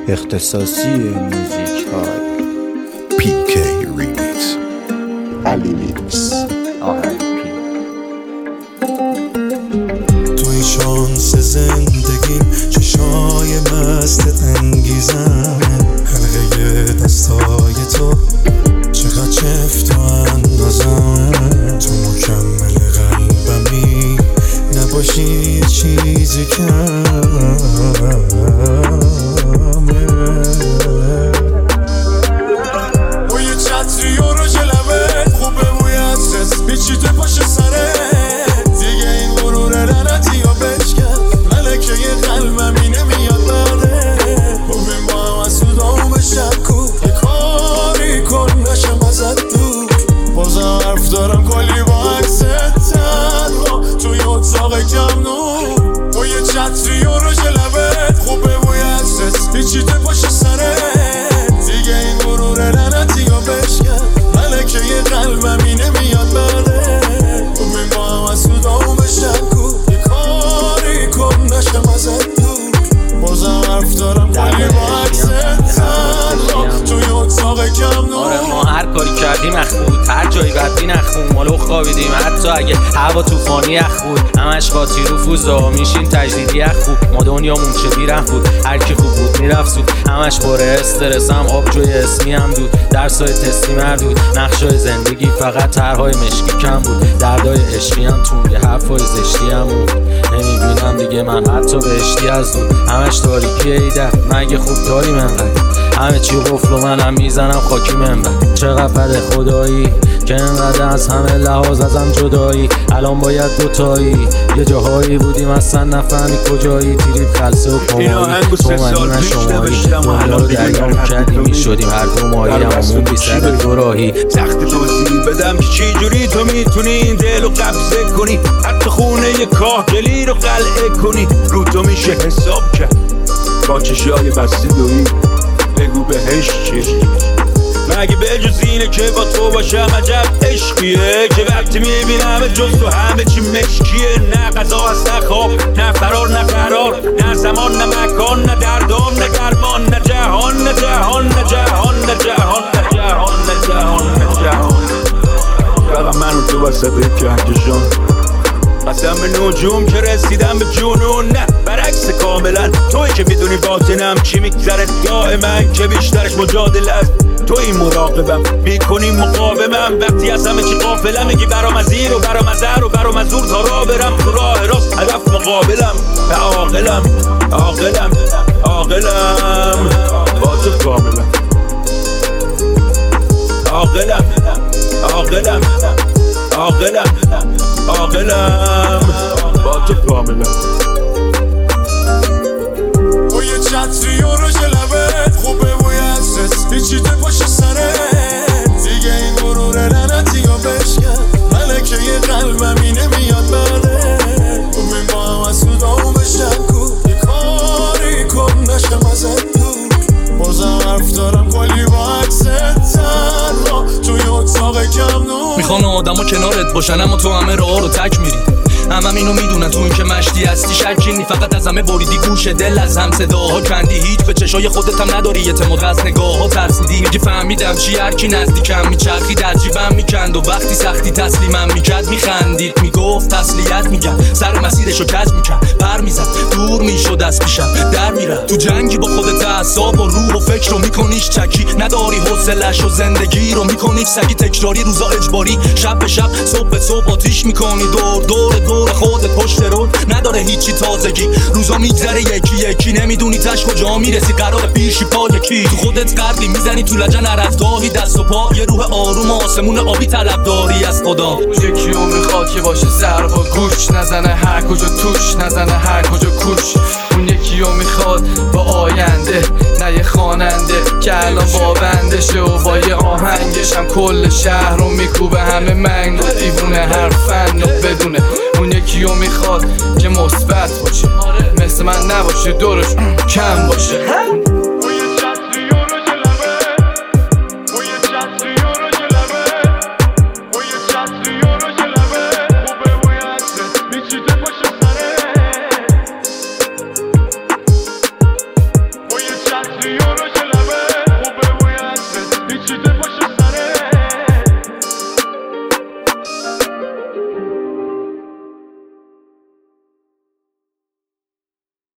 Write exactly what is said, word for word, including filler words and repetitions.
اختصاصی موزیک های پی کی ریمیکس علی میکس آهنگ پی. توی شانس زندگیم چشای مست انگیزم، حلقه دستای تو چقدر چفت و اندازم، تو مکمل قلبمی نباشی یه چیزی کمه. با یه چتری و رو جلبه خوبه بوی عطرت پیچیده پاش سره دیگه، این غرور لعنتی رو بشکن ملکه قلبم اینه میاد بره. ببین با هم از سودامون بشم کو یه کاری کن نشم ازت دور، بازم حرف دارم کلی با عکست تنها توی اتاق کم نور. با یه چتری و رو جلبه خوبه بوی عطرت پیچیده پاش سره دیگه، این غرور لعنتی رو بشکن ملکه قلبم اینه میاد بره. ببین با هم از سودامون بشم کو یه کاری کن نشم ازت دور، بازم حرف دارم کلی با عکست تنها توی اتاق کم نور. آره ما هر کاری کردیم اخ بود، هر جایی بدبین اخمون مالو خوابیدیم، حتی اگه هوا طوفانی اخ بود همش قاطی رفوزا میشین تجدیدی اخ بود. ما دنیامون چه بیرحم بود، هر کی خوب بود میرفت سود، همش پره استرسم آبجوی اسمی هم دود، درسای تستی مردود، نقشای زندگی فقط طرحهای مشکی کم بود، دردای عشقی هم تون یه حرفای زشتی هم بود. نمیبینم دیگه من حتی بهشتی از دود، همش تاریکی ایده مگه خوب داریم انقدر، همه چی قفل و منم میزنم خاکی منبر. چقدر بده خدایی که انقدر از همه لحاظ ازم جدایی، الان باید دوتایی یه جاهایی بودیم اصلا نفهمی کجایی، تیرید خلصه و کمایی تو منی من شمایی، دنیا رو دریا میکردیم میشدیم هر دو ماهی هممون بی سر دو راهی. سخت توضیح بدم که چی جوری تو میتونی این دل رو قبضه کنی، حتی خونه یه کاهگلی رو قلعه کنی، رو تو میشه حساب کرد با چشای بسته دویی. بگو بهش چی مگه به جز اینه که با تو باشم عجب عشقیه، که وقتی میبینم جز تو همه چی مشکیه، نه غذا هست نه خواب نه فرار نه قرار، نه زمان نه مکان نه دردان نه درمان، نه جهان نه جهان نه جهان نه جهان نه جهان نه جهان نه جهان. فقط من و تو وسط کهکشان، قسم به نجوم که رسیدم به جنون، نه برعکس کاملا توی که میدونی باطنم چی میگذره دائما، که بیشترش مجادله است توی مراقبم میکنی مقاومم، وقتی از همه چی غافلم میگی برام از این و برام از هر و برام از اون تا را برم تو راه راست هدف مقابلم. عاقلم عاقلم عاقلم با تو کاملم، عاقلم عاقلم عاقلم عاقلم با تو کاملم. با یه چتری و رو جلبت خوبه بوی عطرت پیچیده پاش سره دیگه، این غرور لعنتی رو بشکن ملکه قلبم اینه میاد بره. ببین با هم از سودامون بشم کو یه کاری کن نشم ازت دور، بازم حرف دارم کلی با عکست تنها توی اتاق کم نور. میخوام آدما کنارت باشن اما تو همه راه رو تک میری، همم اینو میدونن تو این که مشتی هستی شکی نی، فقط از همه بریدی گوش دل از هم صداها کندی، هیچ به چشای خودت هم نداری اعتماد از نگاه ها ترسیدی، میگی فهمیدم چی هر کی نزدیکم میچرخید از جیبم میکند و وقتی سختی تسلیمم میکرد میخندید میگفت تسلیت میگم، سر مسیرشو کج میکرد پر میزد دور میشد از پیشم در میرم، تو جنگی با خودت اعصاب و روح و فکر رو میکنیش چکی، نداری حوصله‌اش و زندگی رو میکنی سگی تکراری، روزا اجباری شب به شب صبح به صبح آتیش میکنی، دور دور دور خودت پشت رو نداره هیچی تازگی، روزا میگذره یکی یکی نمیدونی تش کجا میرسی، قرار پیشی پا یکی تو خودت قبلی میزنی تو لجن رفتاهی دست و پا، یه روح آروم آسمون آبی طلب داری از خدا. یکی رو میخواد که باشه سر با گوش نزنه هر کجا توش نزنه هر کجا کوش، اون یکی رو میخواد با آینده نه یه خواننده که الان با بندشه و با یه آهنگش هم کل شهر رو میکوبه، همه منگ و دیوونه هر فن رو بدونه، اون یکی رو میخواد که مثبت باشه مثل من نباشه دورش کم باشه.